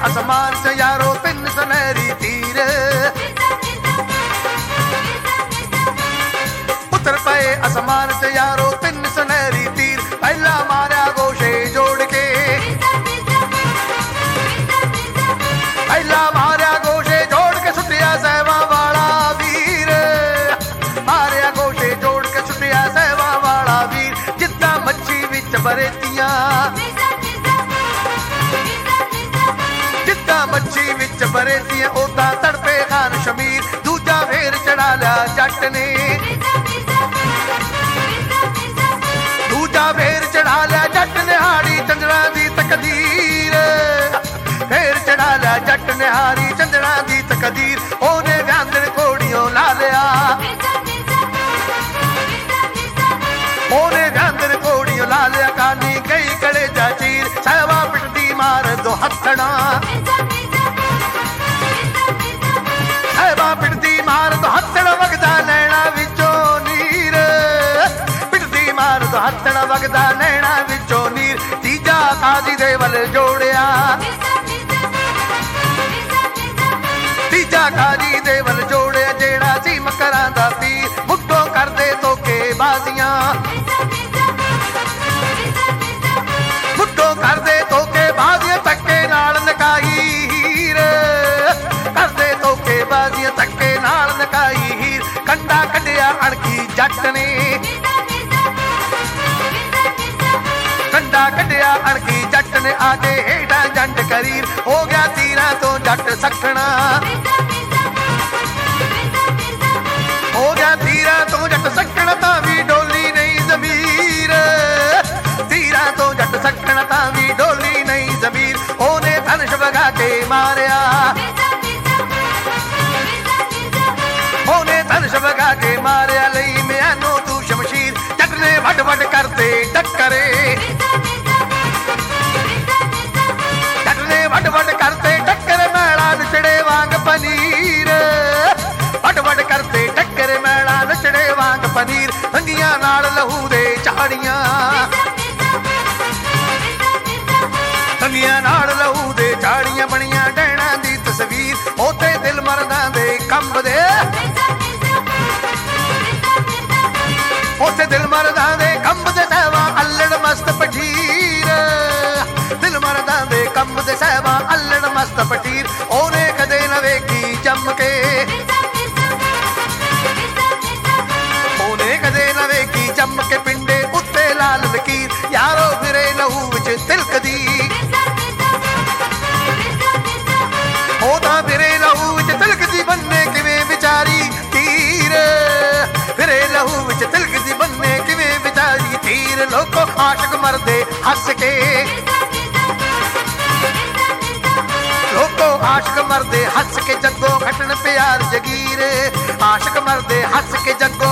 आसमान से यारो 3 सुनहरी तीर उतर पे आसमान से यारो 3 सुनहरी तीर पहला मारा गोशे जोड़ के पहला मारा गोशे जोड़ के सुटिया सहवा वाला वीर मारिया गोशे जोड़ के सुटिया सहवा वाला वीर जिद्दां मच्छी विच बरेतियां मच्छी विच बरेतियां ओदा तड़पे खान शमीर दूजा फेर चढ़ा लिया जट ने दूजा फेर चढ़ा लिया जट ने हारी चंद्रा दी तकदीर फेर चढ़ा लिया जट ने हारी चंद्रा दी तकदीर ओने व्यांदर घोड़ियों ला लिया ओने व्यांदर घोड़ियों ला लिया कानी गई कलेजा चीर सहवा पिटदी मार दो हथड़ा पिटदी मार तो हथड़ वगदा नैना विचों नीर पिटदी मार तो हथड़ वगदा नैना विचों नीर तीजा काजी दे वल जोड़िया तीजा काजी दे वल जोड़िया जेड़ा सी मकरां दा पीर मुट्ठों करदे धोखे बाजियां मुट्ठों करदे धोखे बाजियां धक्के नाल नकाई हीर करदे धोखे बाजियां धक्के नाल नकाई हीर कंडा कढिया अणखी जट ने कंडा कढिया अणखी जट ने आके हेठा जंड करीर हो गया तीरां तो जट सखना हो गया तीरां तो जट सखना तां भी डोली नहीं जमीर तीरां तो जट सखना तां भी डोली नहीं जमीर ओने धनुष वगा के मारिया ओने धनुष वगा के मारिया लई मैनू तू शमशीर जट ने वड वड करते टक्करे जट ने वड वड करते टक्करे मैला नचड़े वांग पनीर वड वड करते टक्करे मैला नचड़े वांग पनीर हंगियां नाल लहू दे झाड़ियां हंगियां नाल लहू दे झाड़ियां बणियां डैणा दी तस्वीर ओते दिल मरदां दे कंब दे ओते दिल मरदां दे कंब दे सहवा अल्लड़ मस्त पठीर दिल मरदां दे कंब दे सहवा अल्लड़ मस्त पठीर ओने कदे न वेखी जम के ओने कदे न वेखी जम के पिंडे उत्ते लाल लकीर यारो फिरे लहू विच तिलकदी ओदा फिरे लहू विच तिलकदी बन्ने किवें विचारी तीर फिरे लहू विच तिलकदी बन्ने किवें विचारी तीर लोको आशिक मरदे हस के लोको आशिक मरदे हस के जग्गों घटन प्यार जगीर आशिक मरदे हस के जग्गों